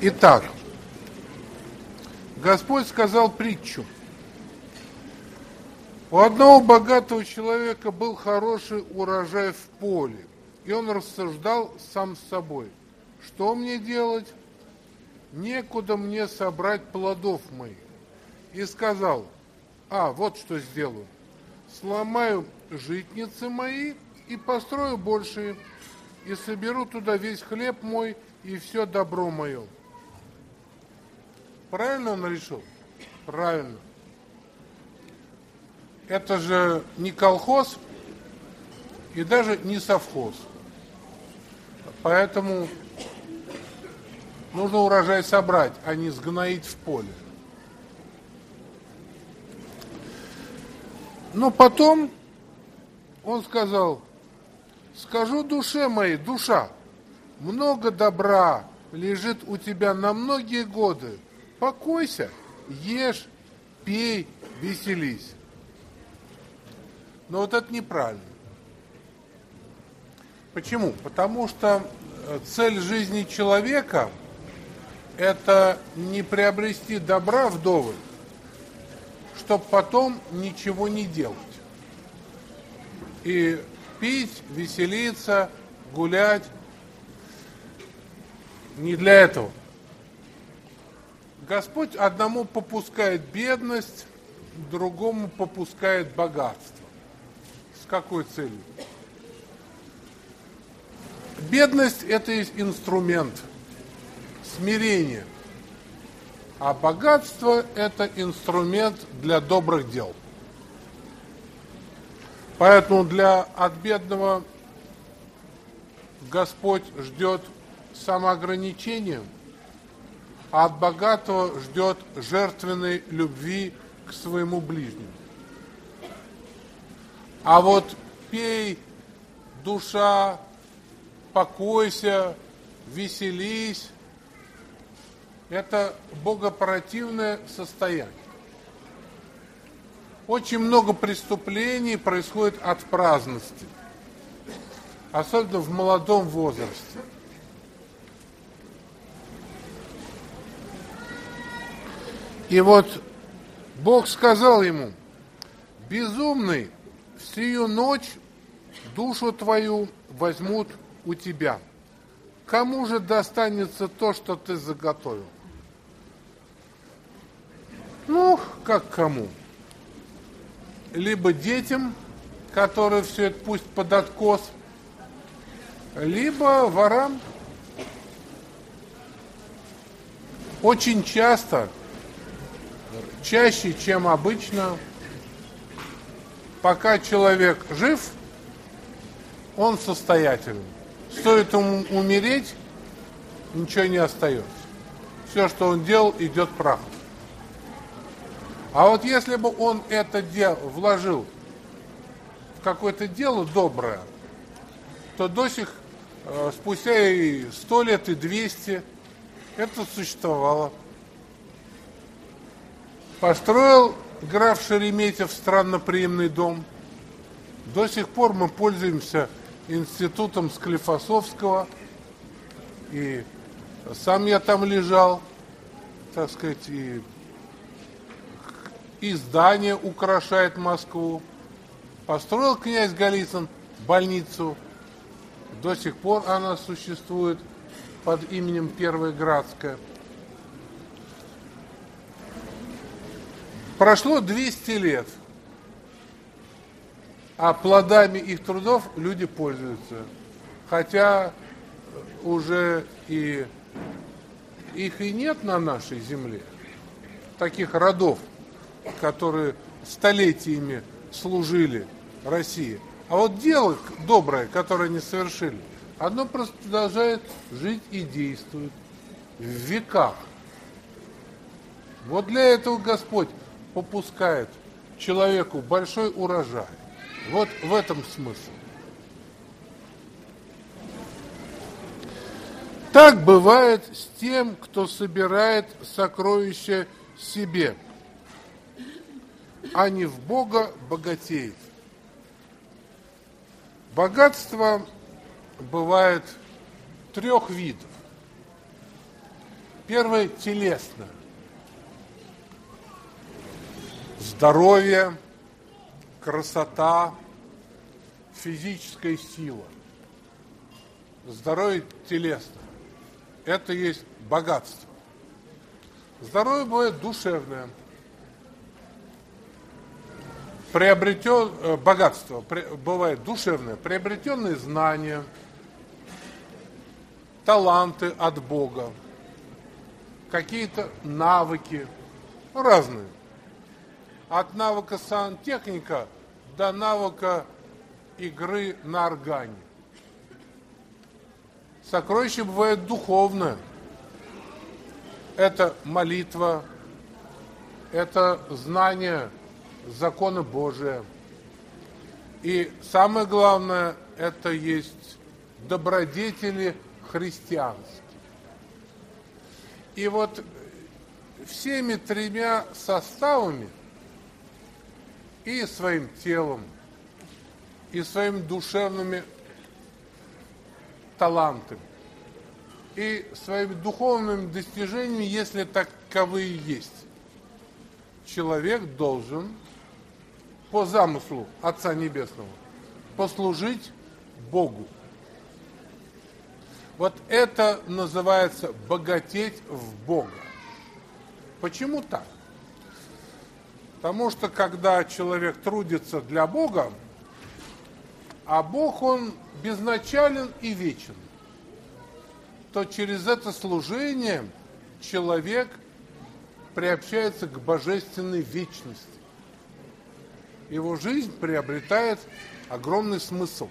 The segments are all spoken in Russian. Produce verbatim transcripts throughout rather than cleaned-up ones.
Итак, Господь сказал притчу. У одного богатого человека был хороший урожай в поле, и он рассуждал сам с собой: что мне делать? Некуда мне собрать плодов моих. И сказал: а, вот что сделаю. Сломаю житницы мои и построю большие, и соберу туда весь хлеб мой и все добро мое. Правильно он решил? Правильно. Это же не колхоз и даже не совхоз. Поэтому нужно урожай собрать, а не сгноить в поле. Но потом он сказал: скажу душе моей: душа, много добра лежит у тебя на многие годы. Покойся, ешь, пей, веселись. Но вот это неправильно. Почему? Потому что цель жизни человека – это не приобрести добра вдоволь, чтобы потом ничего не делать. И пить, веселиться, гулять. Не для этого. Господь одному попускает бедность, другому попускает богатство. С какой целью? Бедность – это инструмент смирения, а богатство – это инструмент для добрых дел. Поэтому для, от бедного Господь ждет самоограничения, а от богатого ждет жертвенной любви к своему ближнему. А вот пей, душа, покойся, веселись – это богопротивное состояние. Очень много преступлений происходит от праздности, особенно в молодом возрасте. И вот Бог сказал ему: безумный, в сию ночь душу твою возьмут у тебя. Кому же достанется то, что ты заготовил? Ну, как кому? Либо детям, которые все это пусть под откос, либо ворам. Очень часто, чаще, чем обычно, пока человек жив, он состоятельный. Стоит ему умереть, ничего не остается. Все, что он делал, идет прахом. А вот если бы он это дело вложил в какое-то дело доброе, то до сих, спустя и сто лет, и двести, это существовало. Построил граф Шереметьев странноприимный дом. До сих пор мы пользуемся институтом Склифосовского, и сам я там лежал, так сказать, и, и здание украшает Москву. Построил князь Голицын больницу, до сих пор она существует под именем Первая Градская. Прошло двести лет, а плодами их трудов люди пользуются. Хотя уже и их и нет на нашей земле, таких родов, которые столетиями служили России. А вот дело доброе, которое они совершили, оно просто продолжает жить и действует в веках. Вот для этого Господь попускает человеку большой урожай. Вот в этом смысл. Так бывает с тем, кто собирает сокровища себе, а не в Бога богатеет. Богатство бывает трех видов. Первое – телесно. Здоровье, красота, физическая сила. Здоровье телесно. Это есть богатство. Здоровье бывает душевное. Приобретен, богатство бывает душевное, приобретенные знания, таланты от Бога, какие-то навыки, разные. От навыка сантехника до навыка игры на органе. Сокровище бывает духовное. Это молитва, это знание закона Божия. И самое главное, это есть добродетели христианские. И вот всеми тремя составами, и своим телом, и своими душевными талантами, и своими духовными достижениями, если таковые есть, человек должен по замыслу Отца Небесного послужить Богу. Вот это называется богатеть в Бога. Почему так? Потому что когда человек трудится для Бога, а Бог, Он безначален и вечен, то через это служение человек приобщается к божественной вечности. Его жизнь приобретает огромный смысл.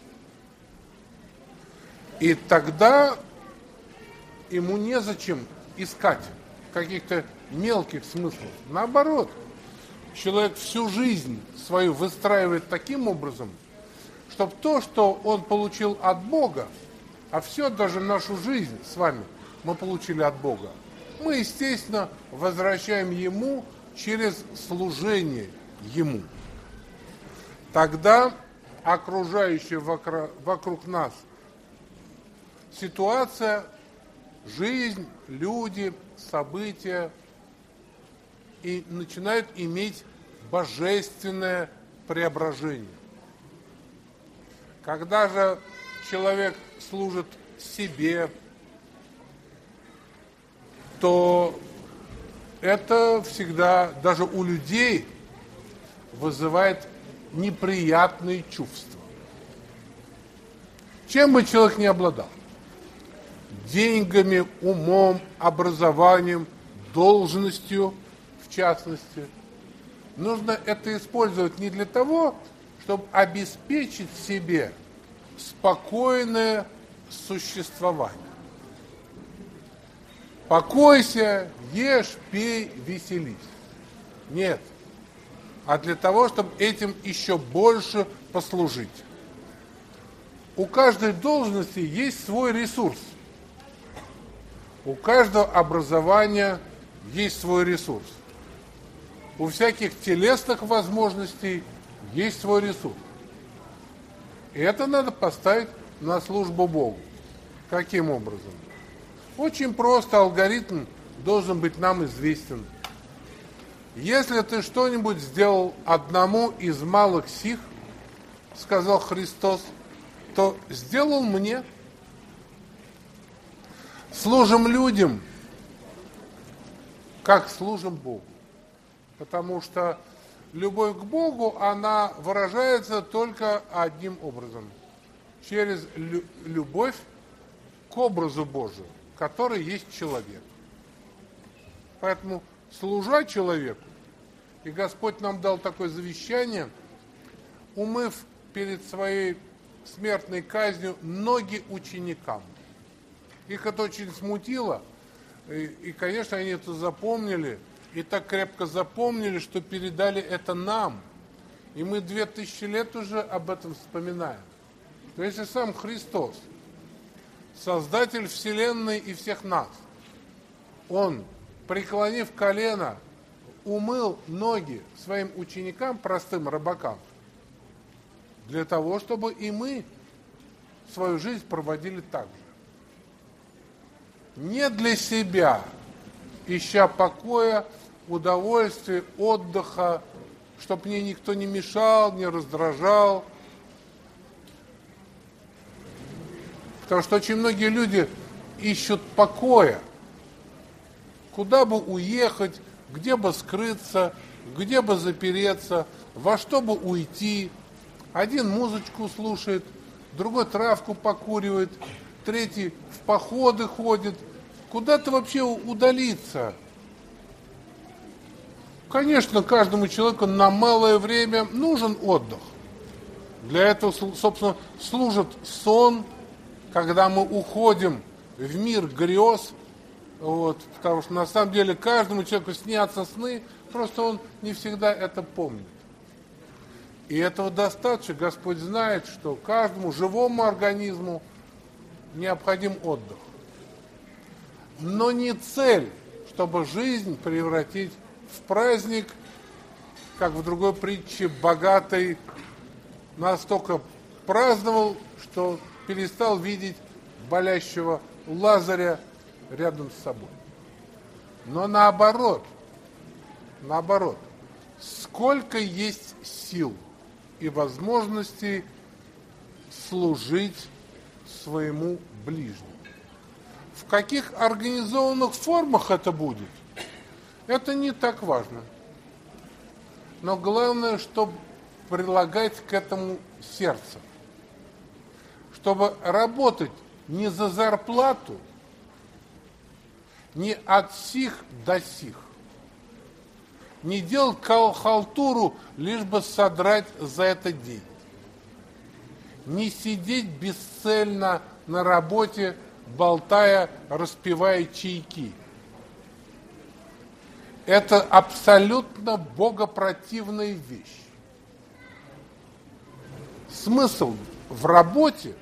И тогда ему незачем искать каких-то мелких смыслов. Наоборот, человек всю жизнь свою выстраивает таким образом, чтобы то, что он получил от Бога, а все, даже нашу жизнь с вами мы получили от Бога, мы, естественно, возвращаем Ему через служение Ему. Тогда окружающая вокруг, вокруг нас ситуация, жизнь, люди, события и начинают иметь божественное преображение. Когда же человек служит себе, то это всегда даже у людей вызывает неприятные чувства. Чем бы человек ни обладал, деньгами, умом, образованием, должностью, в частности, нужно это использовать не для того, чтобы обеспечить себе спокойное существование. Покойся, ешь, пей, веселись. Нет. А для того, чтобы этим еще больше послужить. У каждой должности есть свой ресурс. У каждого образования есть свой ресурс. У всяких телесных возможностей есть свой ресурс. И это надо поставить на службу Богу. Каким образом? Очень просто, алгоритм должен быть нам известен. Если ты что-нибудь сделал одному из малых сих, сказал Христос, то сделал мне. Служим людям, как служим Богу. Потому что любовь к Богу, она выражается только одним образом. Через лю- любовь к образу Божию, который есть человек. Поэтому, служа человеку, и Господь нам дал такое завещание, умыв перед своей смертной казнью ноги ученикам. Их это очень смутило, и, и, конечно, они это запомнили, и так крепко запомнили, что передали это нам. И мы две тысячи лет уже об этом вспоминаем. То есть и сам Христос, Создатель Вселенной и всех нас, Он, преклонив колено, умыл ноги своим ученикам, простым рыбакам, для того, чтобы и мы свою жизнь проводили так же. не для себя, ища покоя, удовольствия, отдыха, чтобы мне никто не мешал, не раздражал. Потому что очень многие люди ищут покоя. Куда бы уехать, где бы скрыться, где бы запереться, во что бы уйти. Один музычку слушает, другой травку покуривает, третий в походы ходит. Куда-то вообще удалиться. Конечно, каждому человеку на малое время нужен отдых. Для этого, собственно, служит сон, когда мы уходим в мир грез. Вот, потому что на самом деле каждому человеку снятся сны, просто он не всегда это помнит. И этого достаточно. Господь знает, что каждому живому организму необходим отдых. Но не цель, чтобы жизнь превратить в праздник, как в другой притче, богатый настолько праздновал, что перестал видеть болящего Лазаря рядом с собой. Но наоборот, наоборот, сколько есть сил и возможностей служить своему ближнему. В каких организованных формах это будет, это не так важно. Но главное, чтобы прилагать к этому сердце. Чтобы работать не за зарплату, не от сих до сих. Не делать халтуру, лишь бы содрать за это деньги. Не сидеть бесцельно на работе, болтая, распевая чайки. Это абсолютно богопротивная вещь. Смысл в работе,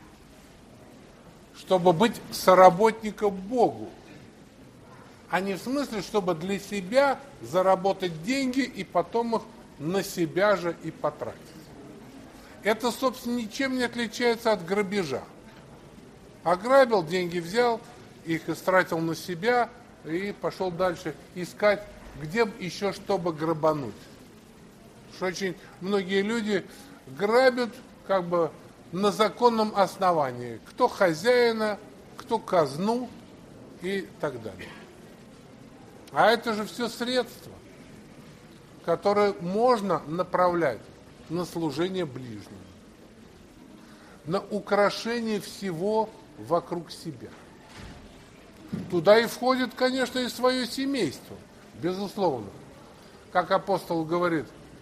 чтобы быть соработником Богу, а не в смысле, чтобы для себя заработать деньги и потом их на себя же и потратить. Это, собственно, ничем не отличается от грабежа. Ограбил, деньги взял, их истратил на себя и пошел дальше искать, где бы еще чтобы грабануть. Что очень многие люди грабят как бы на законном основании. Кто хозяина, кто казну и так далее. А это же все средства, которые можно направлять на служение ближнему, на украшение всего вокруг себя. Туда и входит, конечно, и свое семейство, безусловно. Как апостол говорит,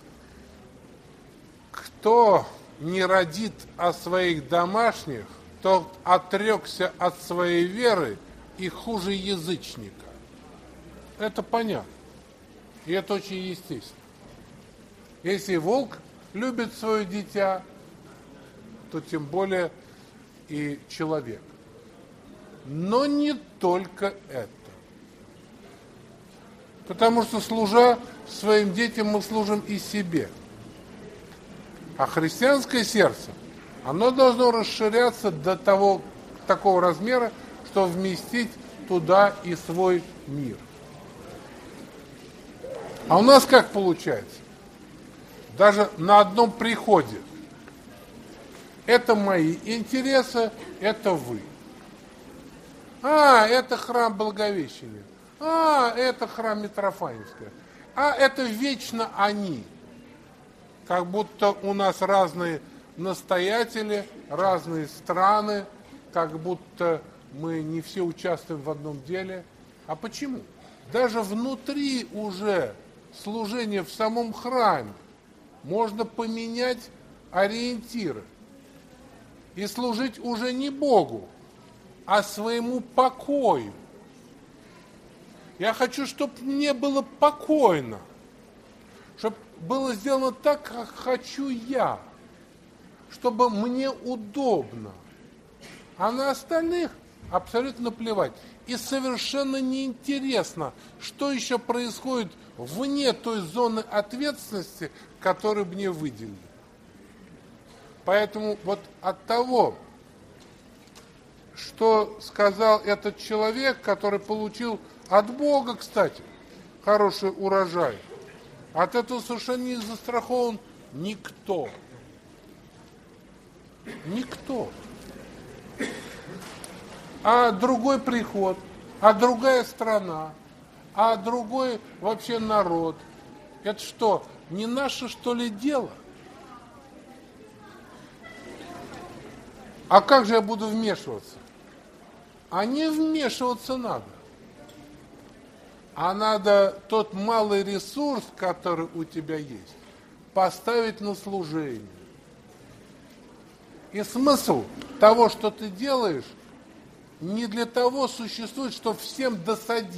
кто не родит о своих домашних, тот отрекся от своей веры и хуже язычника. Это понятно. И это очень естественно. Если волк любит свое дитя, то тем более и человек. Но не только это. Потому что, служа своим детям, мы служим и себе. А христианское сердце, оно должно расширяться до того, такого размера, что вместить туда и свой мир. А у нас как получается? Даже на одном приходе. Это мои интересы, это вы. А, это храм Благовещения. А, это храм Митрофаневская. А, это вечно они. Как будто у нас разные настоятели, разные страны, как будто мы не все участвуем в одном деле. А почему? Даже внутри уже служения в самом храме можно поменять ориентиры и служить уже не Богу, а своему покою. Я хочу, чтобы мне было покойно, чтобы было сделано так, как хочу я, чтобы мне удобно, а на остальных абсолютно плевать. И совершенно неинтересно, что еще происходит вне той зоны ответственности, которую мне выделили. Поэтому вот от того, что сказал этот человек, который получил от Бога, кстати, хороший урожай. От этого совершенно не застрахован никто. Никто. А другой приход, а другая страна, а другой вообще народ. Это что, не наше, что ли, дело? А как же я буду вмешиваться? А не вмешиваться надо. А надо тот малый ресурс, который у тебя есть, поставить на служение. И смысл того, что ты делаешь, не для того существует, чтобы всем досадить.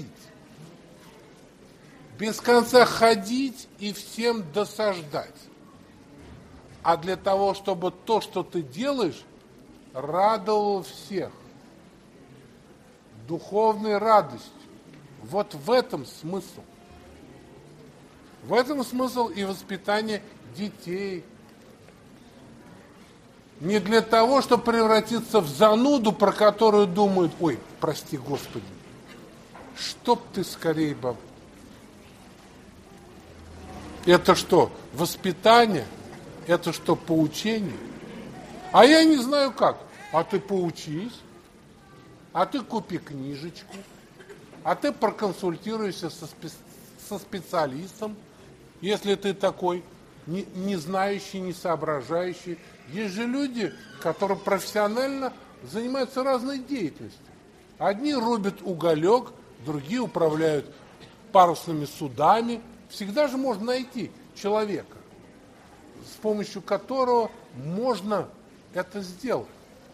Без конца ходить и всем досаждать. А для того, чтобы то, что ты делаешь, радовало всех. Духовной радостью. Вот в этом смысл. В этом смысл и воспитание детей. Не для того, чтобы превратиться в зануду, про которую думают: ой, прости Господи, чтоб ты скорее баб. Это что, воспитание? Это что, поучение? А я не знаю как. А ты поучись, а ты купи книжечку, а ты проконсультируйся со, спе- со специалистом, если ты такой не, не знающий, не соображающий. Есть же люди, которые профессионально занимаются разной деятельностью. Одни рубят уголек, другие управляют парусными судами. Всегда же можно найти человека, с помощью которого можно это сделать.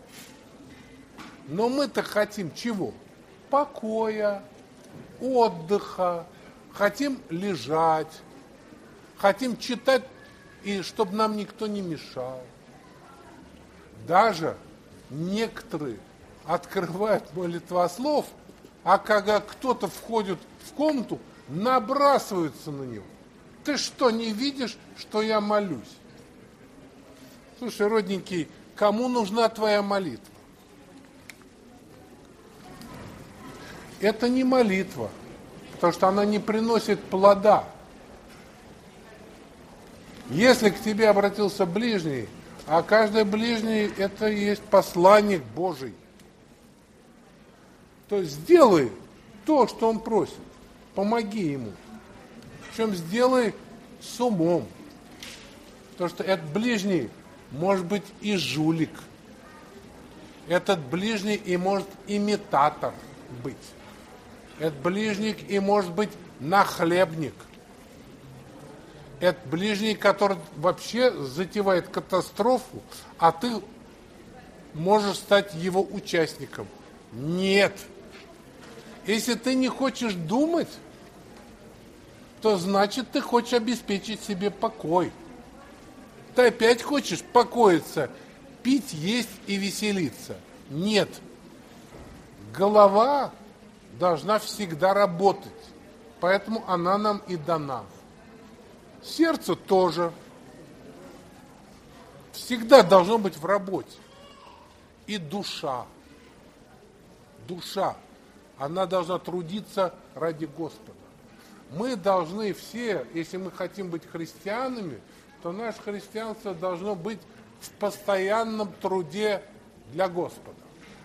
Но мы-то хотим чего? Покоя, отдыха, хотим лежать, хотим читать, и чтобы нам никто не мешал. Даже некоторые открывают молитвослов, а когда кто-то входит в комнату, набрасываются на него. Ты что, не видишь, что я молюсь? Слушай, родненький, кому нужна твоя молитва? Это не молитва, потому что она не приносит плода. Если к тебе обратился ближний, а каждый ближний – это и есть посланник Божий, то сделай то, что он просит. Помоги ему. Причем сделай с умом. Потому что этот ближний может быть и жулик. Этот ближний и может имитатор быть. Этот ближник и может быть нахлебник. Это ближний, который вообще затевает катастрофу, а ты можешь стать его участником. Нет. Если ты не хочешь думать, то значит ты хочешь обеспечить себе покой. Ты опять хочешь покоиться, пить, есть и веселиться. Нет. Голова должна всегда работать, поэтому она нам и дана. Сердце тоже всегда должно быть в работе. И душа. Душа. Она должна трудиться ради Господа. Мы должны все, если мы хотим быть христианами, то наше христианство должно быть в постоянном труде для Господа.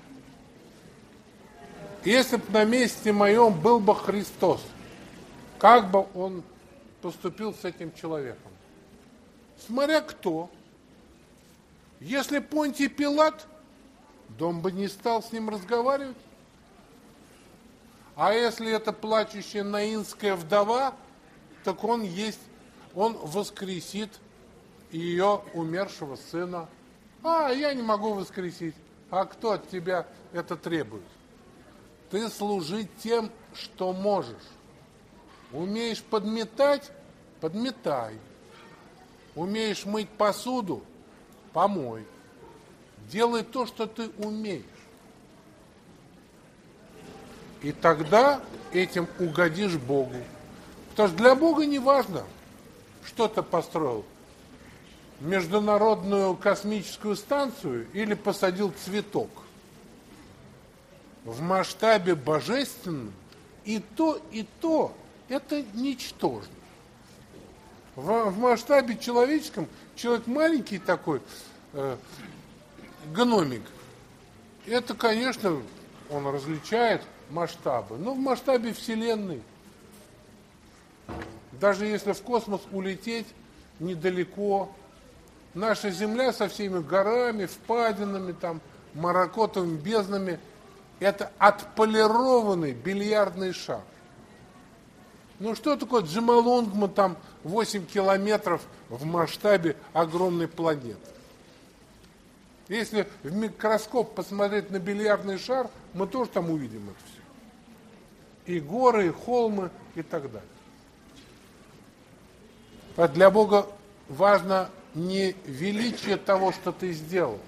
Если бы на месте моем был бы Христос, как бы он поступил с этим человеком? Смотря кто. Если Понтий Пилат, то он бы не стал с ним разговаривать. А если это плачущая наинская вдова, так он есть, он воскресит ее умершего сына. А, я не могу воскресить. А кто от тебя это требует? Ты служи тем, что можешь. Умеешь подметать? Подметай. Умеешь мыть посуду? Помой. Делай то, что ты умеешь. И тогда этим угодишь Богу. Потому что для Бога не важно, что ты построил. Международную космическую станцию или посадил цветок. в масштабе божественном и то, и то это ничтожно. В, в масштабе человеческом человек маленький такой, э, гномик, это, конечно, он различает масштабы, но в масштабе Вселенной, даже если в космос улететь недалеко, наша Земля со всеми горами, впадинами, там, маракотовыми безднами, это отполированный бильярдный шар. Ну что такое Джомолунгма, там восемь километров в масштабе огромной планеты? Если в микроскоп посмотреть на бильярдный шар, мы тоже там увидим это все. И горы, и холмы, и так далее. А для Бога важно не величие того, что ты сделал,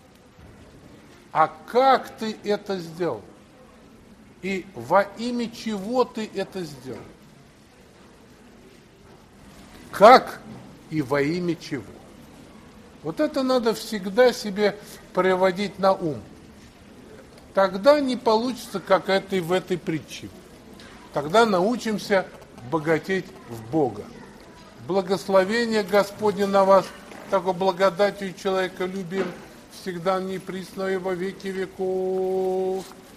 а как ты это сделал. И во имя чего ты это сделал. Как и во имя чего. Вот это надо всегда себе приводить на ум. Тогда не получится, как это и в этой притче. Тогда научимся богатеть в Бога. Благословение Господне на вас, такой благодатью человеколюбием, всегда неприсно и во веки веков.